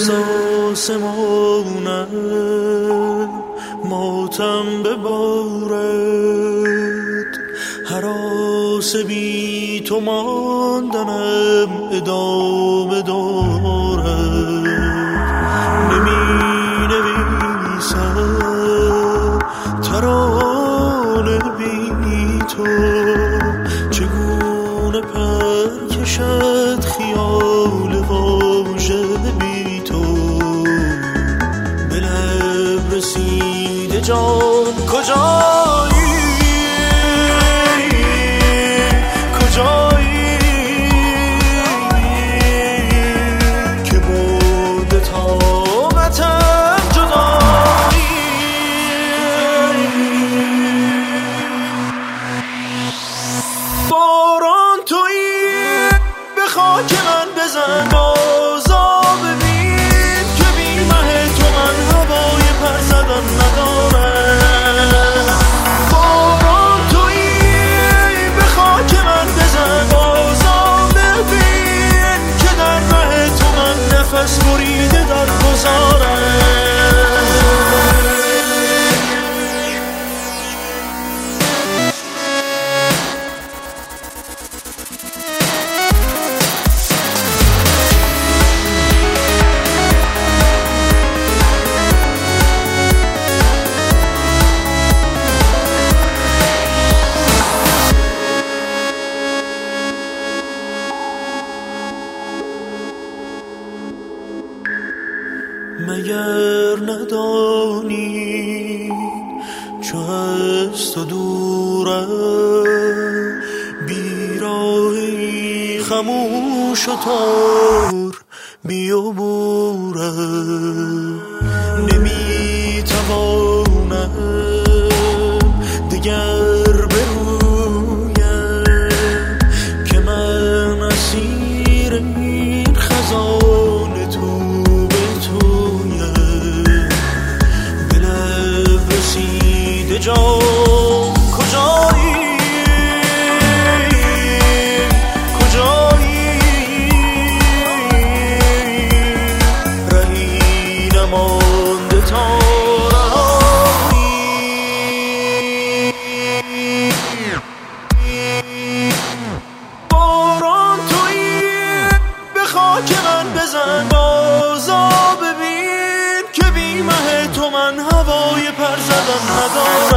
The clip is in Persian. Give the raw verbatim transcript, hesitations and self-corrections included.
آسمانم ماتم ببارد، هراس بی تو ماندنم ادامه دارد. نمی نویسم ترانه بی تو، چگونه پر کشد خیال واژه بی تو. به لب رسیده جان کجایی، کجایی که برده طاقتم جدایی. باران تویی به خاک من بزن، بازا ببین که بی مه تو من هوای پر زدن ندارم. باران تویی به خاک من بزن، بازا ببین که در مه تو من نفس بریده در گذارم. مگر ندانی چو از تو دورم، بیراهی خموش و تار بیابورم. نمی توانم دگر برویم که من اسیر این خزان تو جان. کجایی، کجایی رهی نمانده تا رهایی. باران تویی به خاک من بزن، بازا ببین که بی مه تو من هوای پر زدن ندارم.